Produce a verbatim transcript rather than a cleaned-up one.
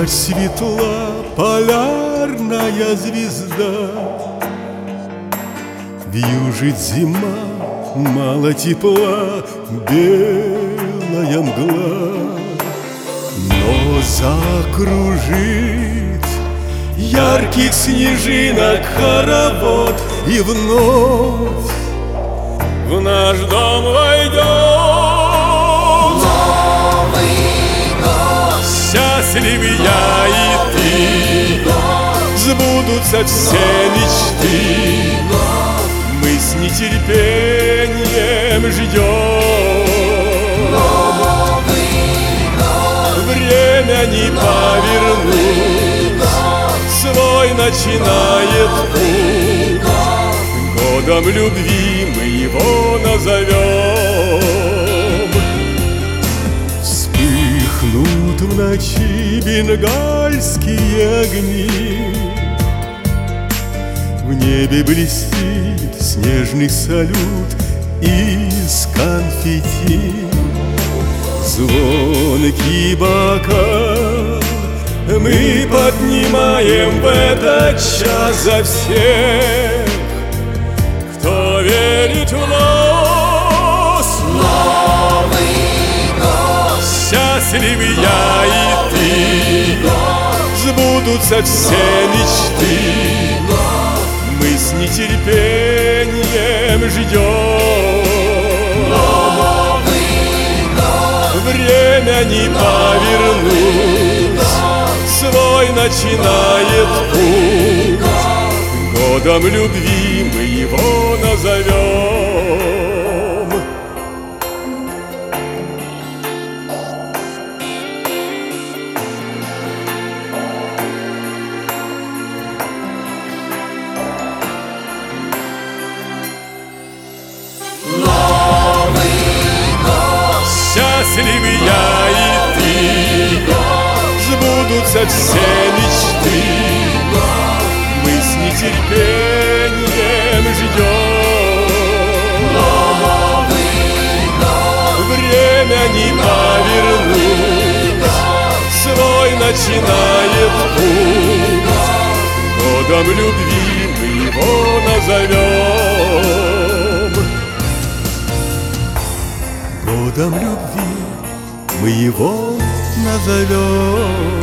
Ночь светла, полярная звезда, вьюжит зима, мало тепла, белая мгла. Но закружит ярких снежинок хоровод, и вновь в наш дом войдет Новый год. Счастлив я и ты, сбудутся все мечты. Мы с нетерпением ждем. Новый год. Время не повернуть, свой начинает путь. Годом любви мы его назовем. Вспыхнут в ночи бенгальские огни, в небе блестит снежный салют из конфетти. Звонкий бокал мы поднимаем в этот час за всех, кто верит в нас. Новый год. Счастлив я и ты, сбудутся все мечты. Мы с нетерпением ждем. Новый год. Время не повернуть, свой начинает путь. Годом любви мы его назовем. Новый год. Счастлив я и ты, сбудутся все мечты. Мы с нетерпением ждем. Новый год. Время не повернуть, свой начинает путь. Годом любви мы его назовем. Годом любви мы его назовем.